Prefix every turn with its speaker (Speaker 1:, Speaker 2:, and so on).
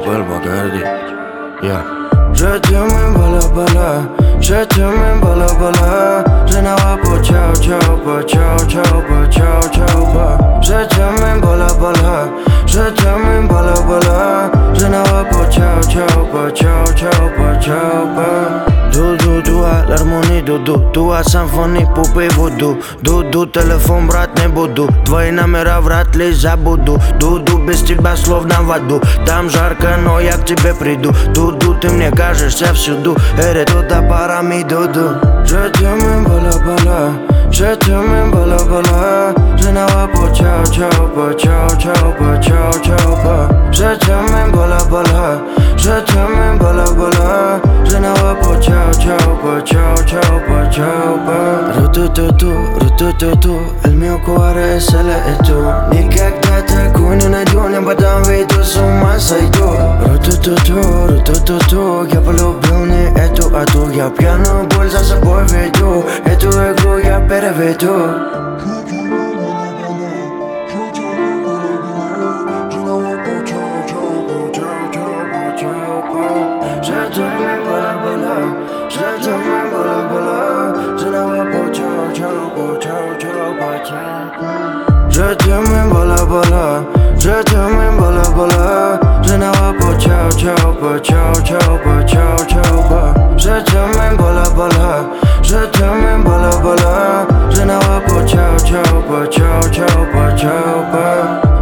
Speaker 1: s'appelle Bacardi. Yeah. Je t'aime bala bala, je t'aime bala bala. Je n'ai pas ciao ciao pa ciao ciao pa ciao ciao pa. Je t'aime bala bala, je t'aime bala bala. Je n'ai pas ciao ciao pa ciao ciao pa ciao pa. Du l'armonie du симфонии пупы буду. Du телефон брать не буду. Твои номера вряд ли забуду. Du без тебя словно в аду. Там жарко, но я к тебе приду. Du ты мне кажешься всюду. Эре туда парами дуду. Je t'aime bala bala, je t'aime bala bala. Je n'ai pas ciao ciao pa ciao ciao pa ciao ciao pa. Je t'aime bala bala, je t'aime bala bala. Je n'ai pas ciao ciao pa ciao ciao pa ciao pa. Rutututu, il mio cuore se l'è tu. Никогда такой не найду, не подам виду, с ума сойду. Руtututu, я полюбил не эту, а ту. Я пьяную боль за собой веду. Эту игру я переведу. Je t'aime bala bala, je t'aime bala bala. Je n'ai pas ciao ciao pa ciao ciao pa ciao. Je t'aime bala bala, je t'aime bala bala. Je n'ai pas ciao ciao pa ciao ciao pa ciao ciao pa. Je t'aime bala bala, je t'aime bala bala. Je n'ai pas ciao ciao pa ciao ciao pa ciao pa.